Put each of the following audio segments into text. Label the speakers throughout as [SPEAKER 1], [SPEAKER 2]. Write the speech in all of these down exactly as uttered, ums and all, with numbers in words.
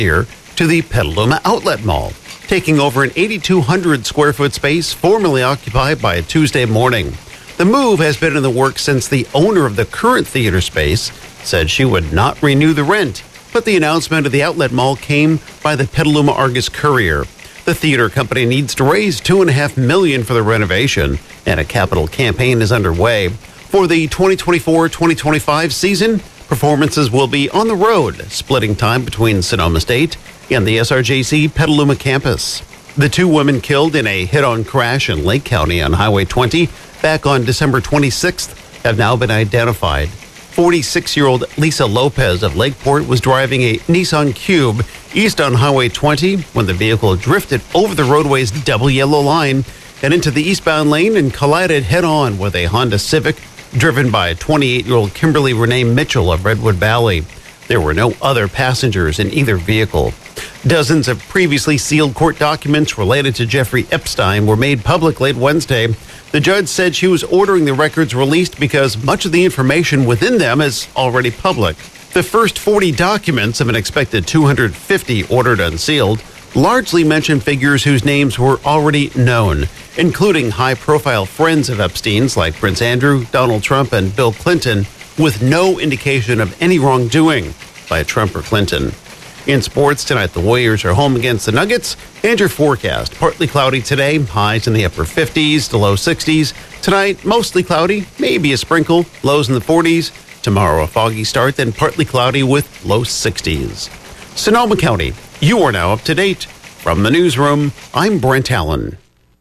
[SPEAKER 1] here to the Petaluma Outlet Mall, taking over an eighty-two hundred square foot space formerly occupied by Tuesday Morning. The move has been in the works since the owner of the current theater space said she would not renew the rent, but the announcement of the outlet mall came by the Petaluma Argus-Courier. The theater company needs to raise two point five million dollars for the renovation, and a capital campaign is underway. For the twenty twenty-four twenty twenty-five season, performances will be on the road, splitting time between Sonoma State and the S R J C Petaluma campus. The two women killed in a hit-on crash in Lake County on Highway twenty back on December twenty-sixth have now been identified. forty-six-year-old Lisa Lopez of Lakeport was driving a Nissan Cube east on Highway twenty when the vehicle drifted over the roadway's double yellow line and into the eastbound lane and collided head-on with a Honda Civic driven by twenty-eight-year-old Kimberly Renee Mitchell of Redwood Valley. There were no other passengers in either vehicle. Dozens of previously sealed court documents related to Jeffrey Epstein were made public late Wednesday. The judge said she was ordering the records released because much of the information within them is already public. The first forty documents of an expected two hundred fifty ordered unsealed largely mention figures whose names were already known, including high-profile friends of Epstein's like Prince Andrew, Donald Trump, and Bill Clinton, with no indication of any wrongdoing by Trump or Clinton. In sports tonight, the Warriors are home against the Nuggets. And your forecast, partly cloudy today, highs in the upper fifties to low sixties. Tonight, mostly cloudy, maybe a sprinkle, lows in the forties. Tomorrow, a foggy start, then partly cloudy with low sixties. Sonoma County, you are now up to date. From the newsroom, I'm Brent Allen.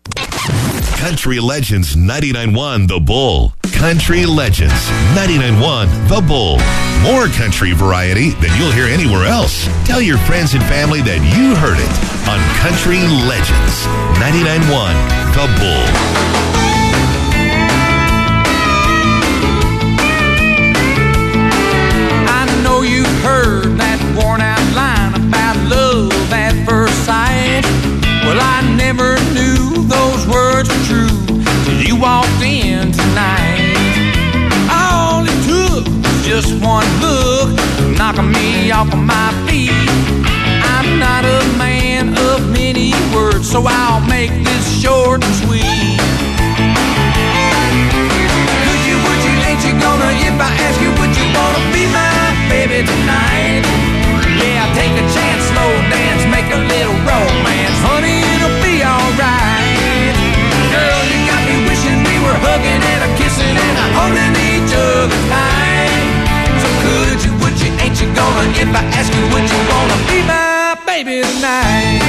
[SPEAKER 2] Country Legends ninety-nine point one The Bull. Country Legends ninety-nine point one The Bull. More country variety than you'll hear anywhere else. Tell your friends and family that you heard it on Country Legends ninety-nine point one The Bull.
[SPEAKER 3] I know you've heard that worn out line about love at first sight. Well, I never knew those words were true till you walked in tonight. All it took was just one look, knocking me off of my feet. I'm not a man of many words, so I'll make this short and sweet. Could you, would you, ain't you gonna, if I ask you, would you wanna be my baby tonight? Yeah, take a chance, slow dance, make a little romance. Honey, it'll be alright. Girl, you got me wishing we were hugging and a kissing and a holding each other tight. So could you, would you, ain't you gonna, if I ask you, would you wanna be my baby tonight?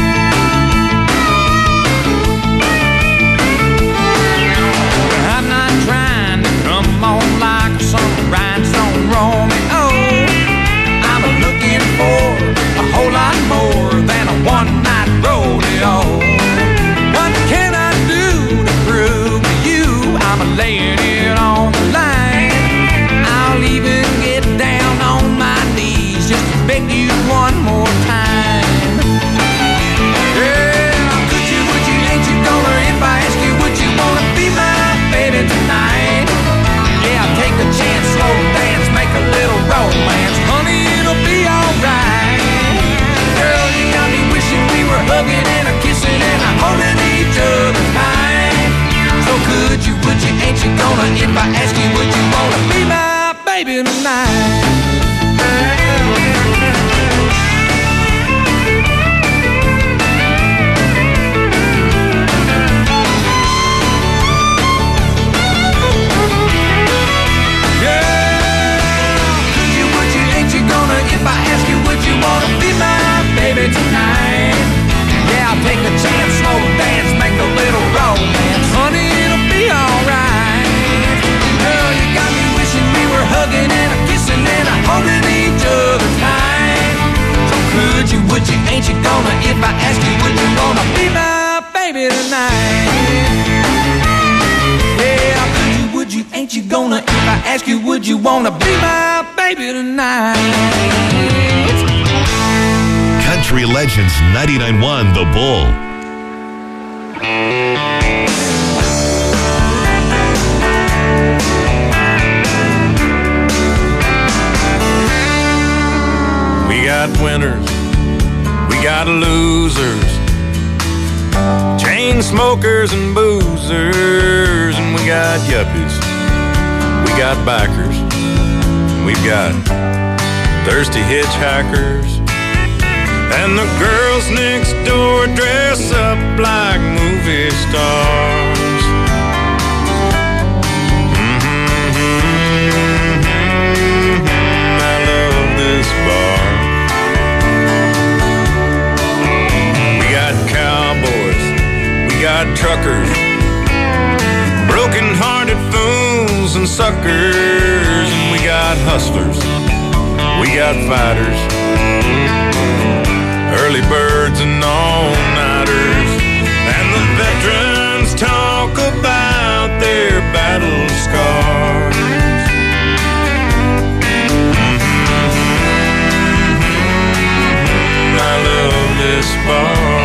[SPEAKER 3] I'm not trying to come on like some rhinestone Romeo. I'm looking for a whole lot more than a one-night rodeo. What can I do to prove to you I'm laying it on the line? I'll even get down on my knees just to beg you one more time. Yeah, could you, would you, ain't you gonna, if I ask you, would you wanna be my baby tonight? Yeah, take a chance, slow dance, make a little romance. Honey, it'll be alright. Girl, you got me wishing we were hugging and a kissing and a holding each other tight. So could you, would you, ain't you gonna, if I ask you, would you wanna be my baby tonight? Tonight, yeah, I'll take a chance, slow dance, make a little romance. Honey, it'll be alright. Girl, you got me wishing we were hugging and a kissing and a holding each other tight. So could you, would you, ain't you gonna, if I ask you, would you wanna be my baby tonight? Yeah, could you, would you, ain't you gonna, if I ask you, would you wanna be my baby tonight?
[SPEAKER 2] Country Legends ninety-nine point one The Bull.
[SPEAKER 4] We got winners
[SPEAKER 3] We got losers, chain smokers and boozers, and we got yuppies, we got bikers, we've got thirsty hitchhikers, and the girls next door dress up like movie stars. Mm-hmm, I love this bar. We got cowboys, we got truckers, broken-hearted fools and suckers, and we got hustlers, we got fighters, early birds and all-nighters, and the veterans talk about their battle scars. Mm-hmm. I love this bar.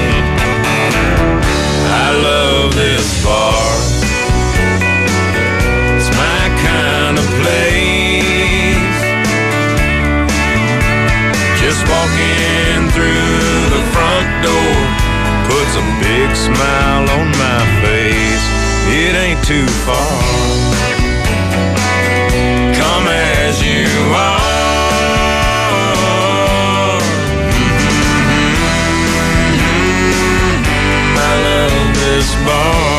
[SPEAKER 3] I love this bar. It's my kind of place. Just walking through the front door puts a big smile on my face. It ain't too far. Come as you are. Mm-hmm. I love this bar.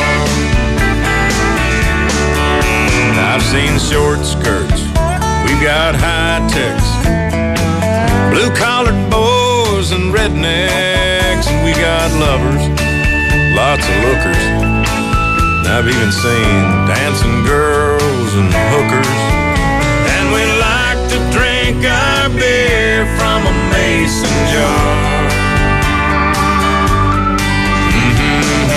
[SPEAKER 3] I've seen short skirts, we've got high techs, blue-collared boys and rednecks, and we got lovers, lots of lookers. I've even seen dancing girls and hookers. And we like to drink our beer from a mason jar. Mm-hmm.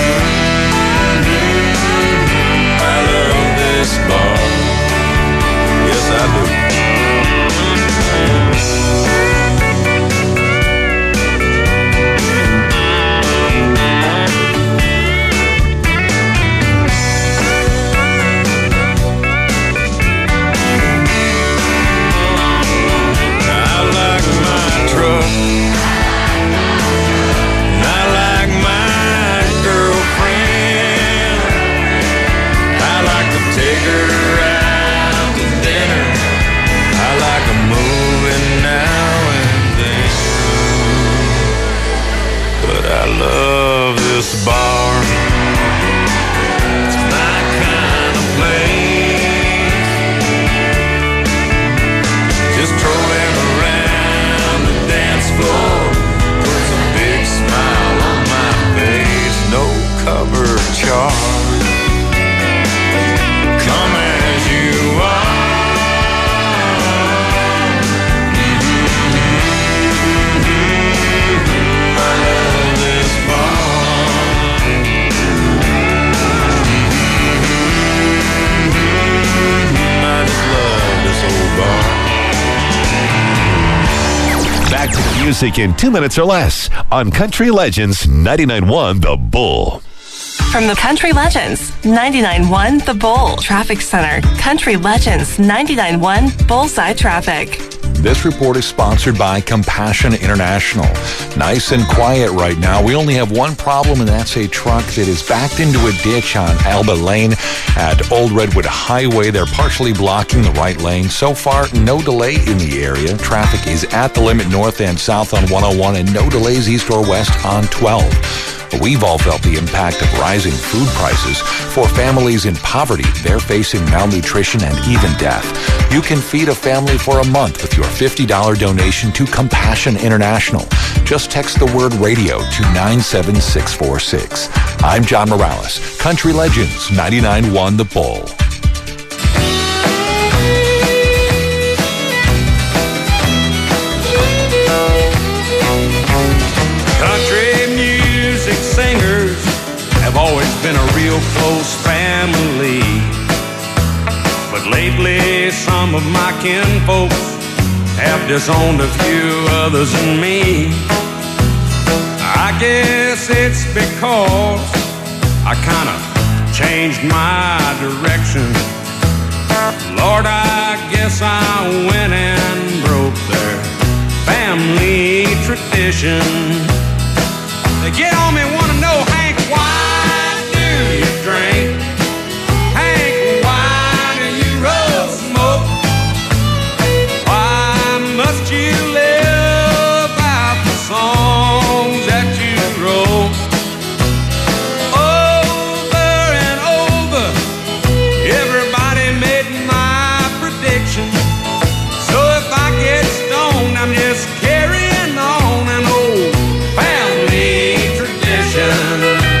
[SPEAKER 3] I love this bar. Yes, I do. Love this bar. It's my kind of place. Just trolling around the dance floor puts a big smile on my face. No cover charge. Come as you are.
[SPEAKER 2] Back to the music in two minutes or less on Country Legends ninety-nine point one The Bull.
[SPEAKER 4] From the Country Legends ninety-nine point one The Bull Traffic Center, Country Legends ninety-nine point one Bullseye Traffic.
[SPEAKER 5] This report is sponsored by Compassion International. Nice and quiet right now. We only have one problem, and that's a truck that is backed into a ditch on Alba Lane at Old Redwood Highway. They're partially blocking the right lane. So far, no delay in the area. Traffic is at the limit north and south on one oh one, and no delays east or west on twelve. We've all felt the impact of rising food prices. For families in poverty, they're facing malnutrition and even death. You can feed a family for a month with your fifty dollars donation to Compassion International. Just text the word radio to nine seven six four six. I'm John Morales, Country Legends ninety-nine point one The Bull.
[SPEAKER 3] Singers have always been a real close family, but lately some of my kinfolks have disowned a few others and me. I guess it's because I kinda changed my direction. Lord, I guess I went and broke their family family tradition. They get on me, wanna know, Hank, why do you drink? Hank, why do you roll smoke? Why must you live out the songs that you wrote? Over and over, everybody made my prediction. So if I get stoned, I'm just carrying on an old family tradition.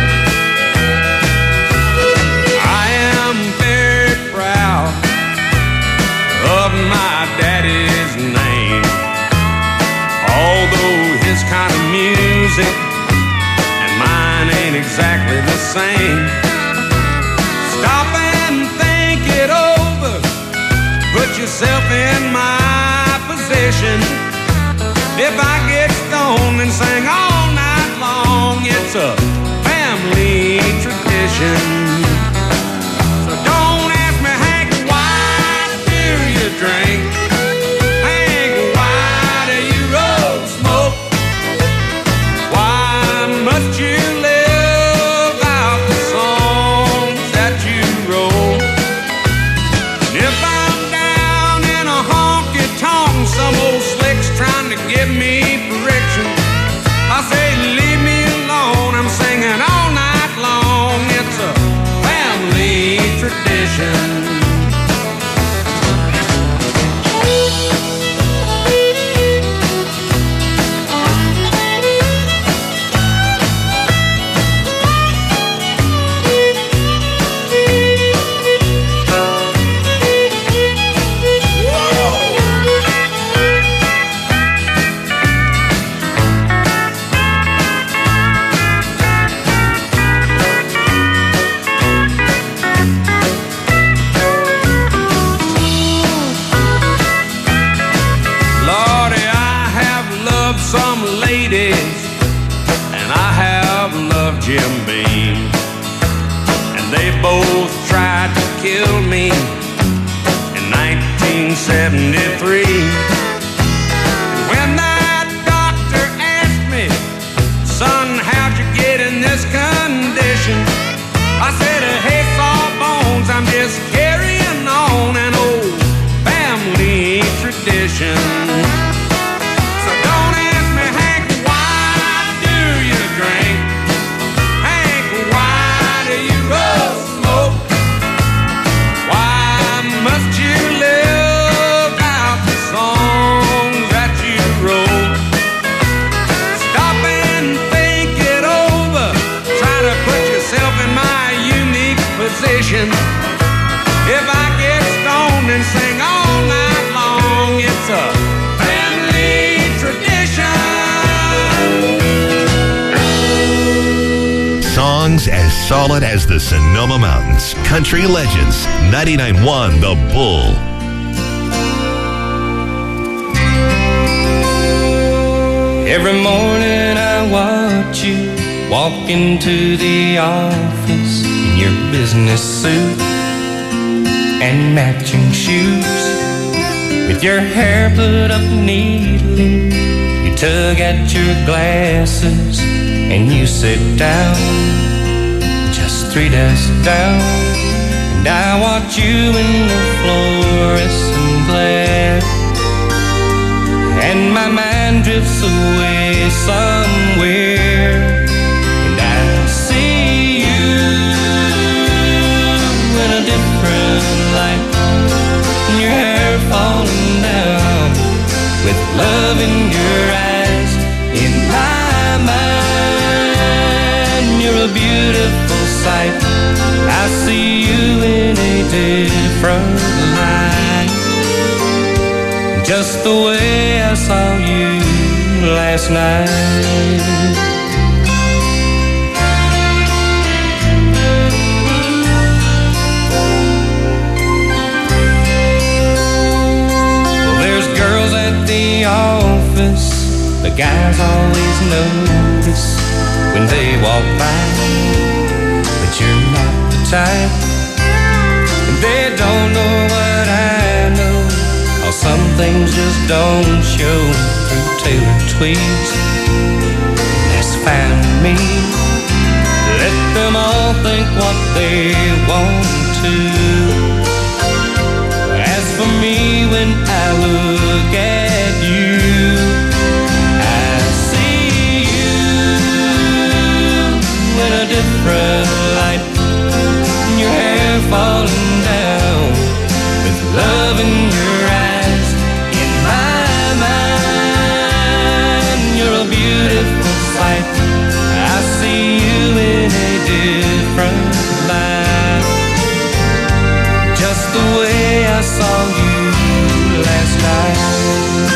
[SPEAKER 3] I am very proud of my daddy's name, although his kind of music and mine ain't exactly the same. Stop and think it over, put yourself in my position. If I get stoned and sing all night long, it's a family tradition. So don't ask me, Hank, why do you drink? Hank, why do you roll smoke? Why must you live out the songs that you wrote? And if I'm down in a honky-tonk, some old slick's trying to give me friction, I say, leave me alone, I'm singing all night long. It's a family tradition. Lordy, I have loved some ladies, and I have loved Jim Beam, and they both tried to kill me in nineteen seventy-three. When that doctor asked me, son, how'd you get in this condition? I said, hey, sawbones, I'm just carrying on an old family tradition. So don't ask me, Hank, why do you drink? Hank, why do you roll smoke? Why must you live out the songs that you wrote? Stop and think it over, try to put yourself in my unique position. If I get stoned and sing all night long, it's a family tradition.
[SPEAKER 2] Songs as solid as the Sonoma Mountains. Country Legends, ninety-nine point one The Bull.
[SPEAKER 6] Every morning I watch you walk into the office in your business suit and matching shoes. With your hair put up neatly, you tug at your glasses and you sit down, just three desks down. And I watch you in the fluorescent glare, and my mind drifts away somewhere, and I see you in a different light, and your hair falling down with love in your eyes. In my mind, you're a beautiful sight. I see you in a different light, just the way I saw you last night. Well, there's girls at the office, the guys always notice when they walk by, but you're not the type, and they don't know what I know, 'cause some things just don't show through tailored tweeds. That's fine with me. Let them all think what they want to. As for me, when I look at you, I see you in a different light. Your hair falling down with love in your eyes. In my mind, you're a beautiful sight. I see you in a different light. Just the way I saw you last night.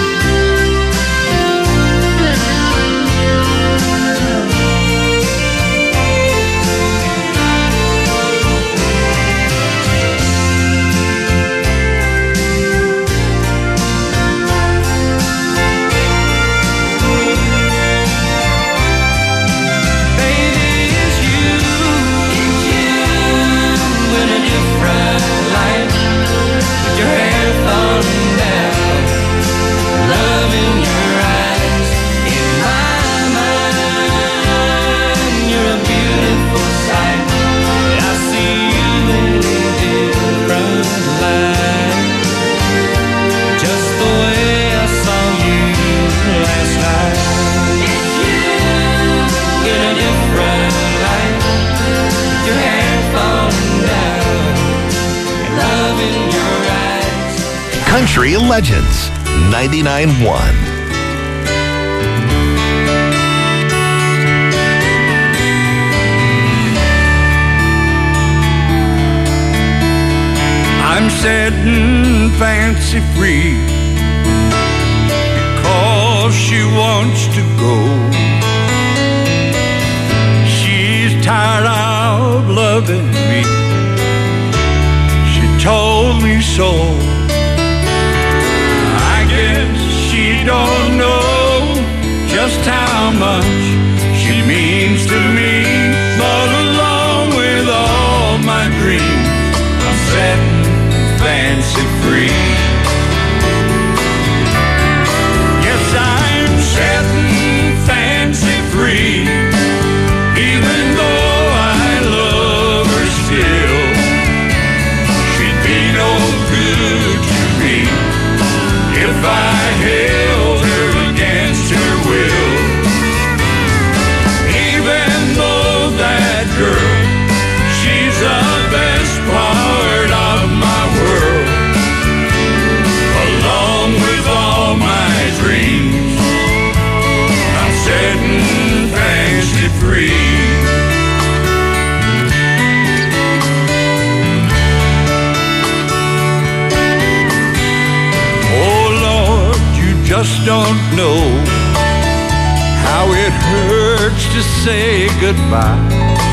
[SPEAKER 2] Country Legends ninety-nine point one.
[SPEAKER 7] I'm setting fancy free because she wants to go. She's tired of loving me. She told me so. I guess she don't know just how much she means to me. But along with all my dreams, I'm setting fancy free. Yes, I'm setting fancy free, even though I love her still. She'd be no good to me if I held her against her will. Even though that girl, she's the best part of my world. Along with all my dreams, I'm setting fancy free. Oh Lord, you just don't know how it hurts to say goodbye.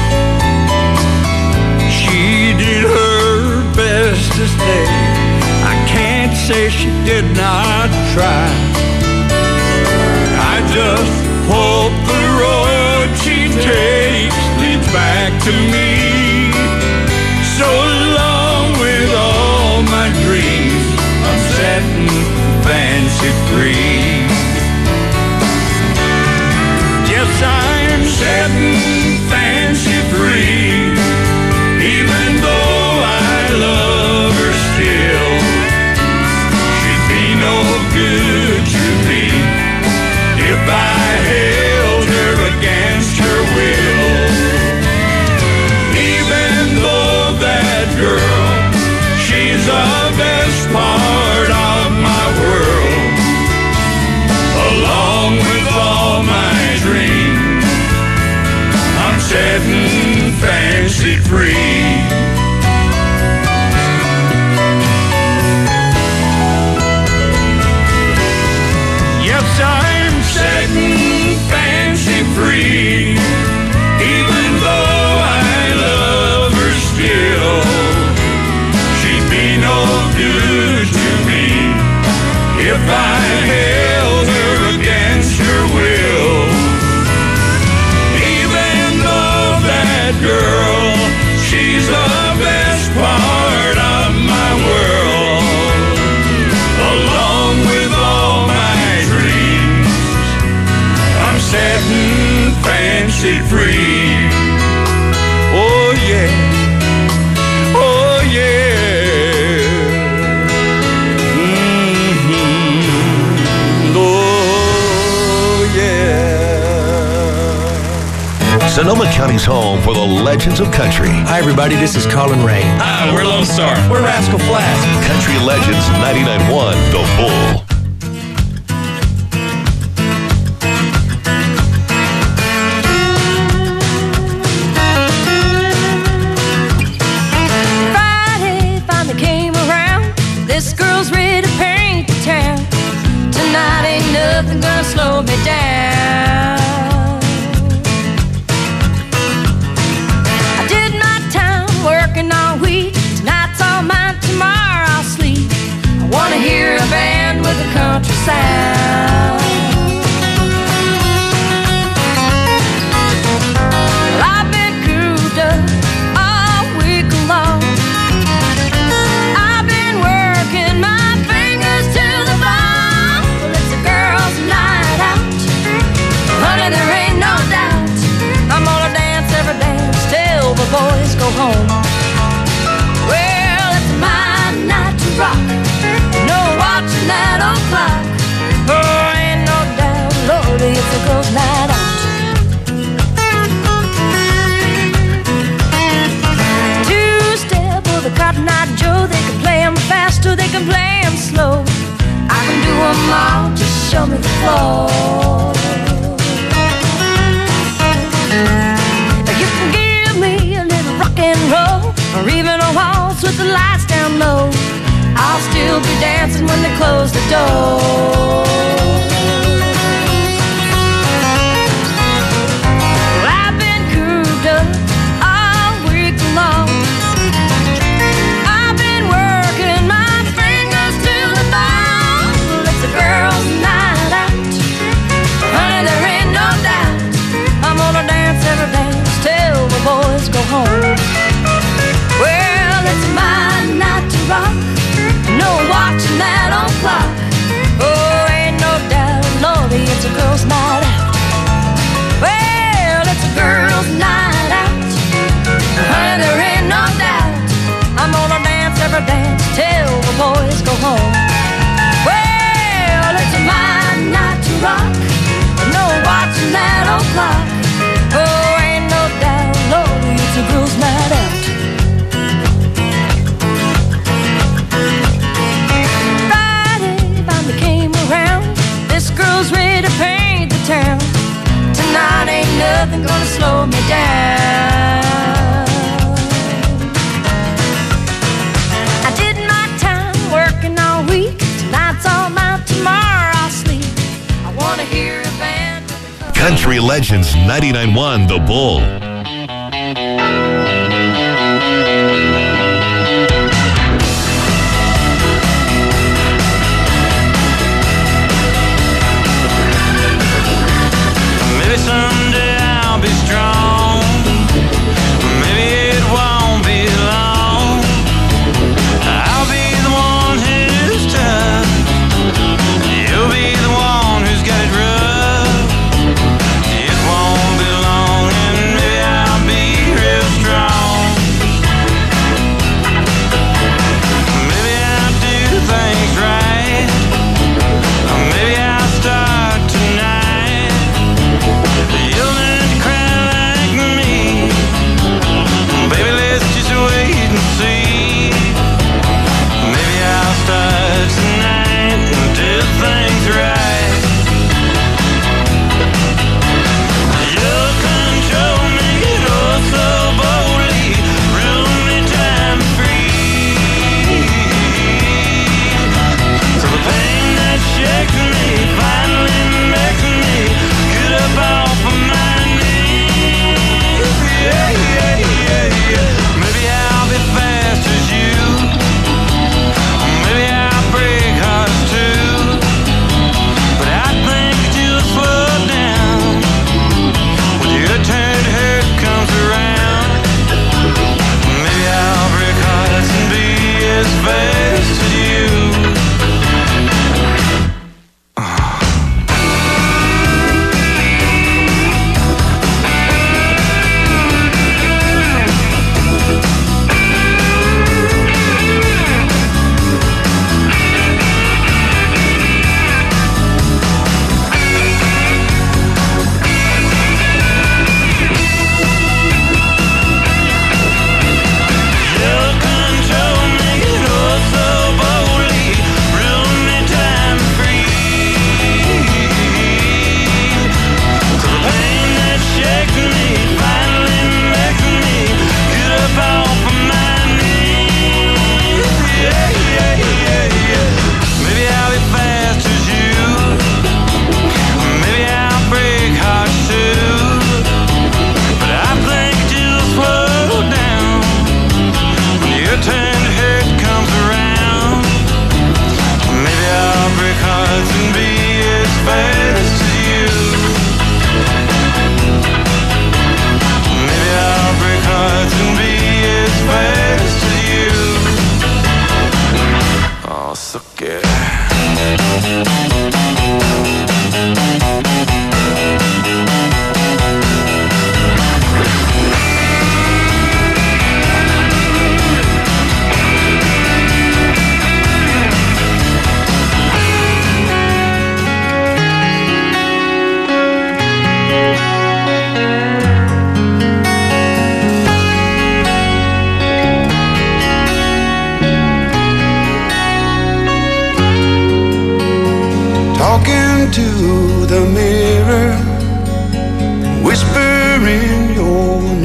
[SPEAKER 7] She did her best to stay. I can't say she did not try. I just hope the road she takes leads back to me. So along with all my dreams, I'm setting fancy free. Yes, I'm setting fancy free, even though I love her still. She'd be no good to me if I held her against her will. setting fancy free. Oh yeah, oh yeah, mm-hmm. Oh yeah.
[SPEAKER 2] Sonoma County's home for the legends of country.
[SPEAKER 8] Hi, everybody. This is Colin Ray.
[SPEAKER 9] Hi, we're Lone Star.
[SPEAKER 8] We're Rascal Flatts.
[SPEAKER 2] Country Legends ninety-nine point one, The Bull.
[SPEAKER 10] Friday finally came around. This girl's ready to paint the town. Tonight ain't nothing gonna slow me down. Working all week, tonight's all mine, tomorrow I'll sleep. I wanna hear a band with a country sound. Well, I've been cooped up all week long. I've been working my fingers to the bone. Well, it's a girl's night out, honey, there ain't no doubt. I'm gonna dance every dance till the boys go home. Well, it's my night to rock, no watching that old clock. Oh, ain't no doubt, Lordy, it's a girl's night out. Two-step with a Cotton Eye Joe, they can play 'em fast or they can play 'em slow. I can do 'em all, just show me the floor. You can give me a little rock and roll, or even a waltz with the lights down low. I'll still be dancing when they close the door. Well, I've been cooped up all week long. I've been working my fingers to the bone. Well, it's a girl's night out, honey, there ain't no doubt. I'm gonna dance every dance till the boys go home. Well, it's my night to rock, no watching that old clock. Oh, ain't no doubt, Lordy, it's a girl's night out. Well, it's a girl's night out, honey, there ain't no doubt. I'm gonna dance every dance till the boys go home. Well, it's my night to rock, no watching that old clock. Oh, ain't no doubt, Lordy, it's a girl's night out. Friday finally came around. This girl's ready to paint the town. Tonight ain't nothing gonna slow me down. I did my time working all week. Tonight's all mine, tomorrow I'll sleep. I wanna hear a band with a
[SPEAKER 2] Country Legends ninety-nine point one, The Bull.
[SPEAKER 3] Maybe someday I'll be strong. Maybe it won't be long. I'll be the one who's tough. You'll be the one who's got it rough. It won't be long and maybe I'll be real strong. Maybe I'll do things right. Maybe I'll start tonight. You'll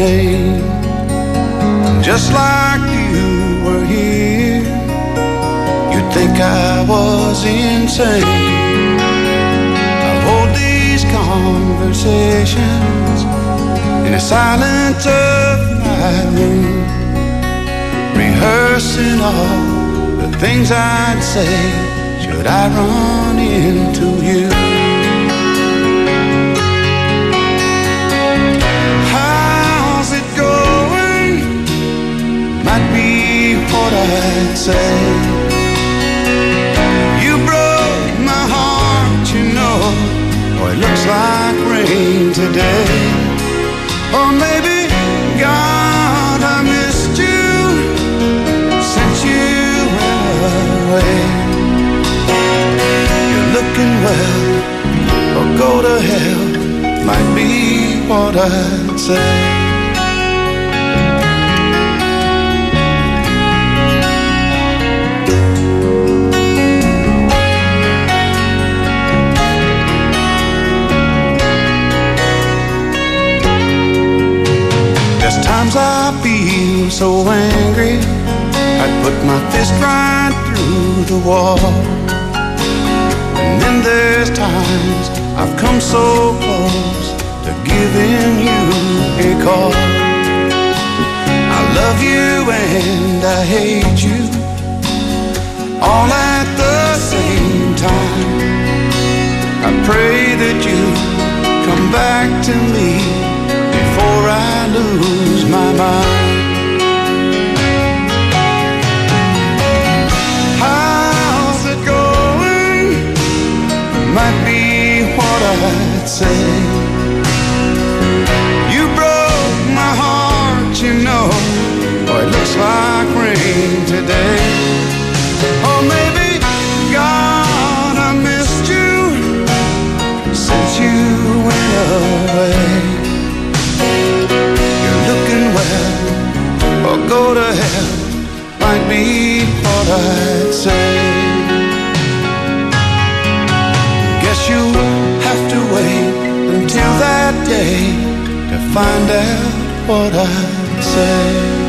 [SPEAKER 9] name. Just like you were here, you'd think I was insane. I hold these conversations in the silence of my room, rehearsing all the things I'd say should I run into you. How's it going? Might be what I'd say. You broke my heart, you know. Oh, it looks like rain today. Or maybe, God, I missed you since you went away. You're looking well, or go to hell, might be what I'd say. Times I feel so angry, I'd put my fist right through the wall. And then there's times I've come so close to giving you a call. I love you and I hate you, all at the same time. I pray that you come back to me before I lose my mind. How's it going? Might be what I'd say. You broke my heart, you know. Oh, it looks like rain today. Or maybe, God, I missed you since you went away. Or go to hell, might be what I'd say. Guess you'll have to wait until that day to find out what I'd say.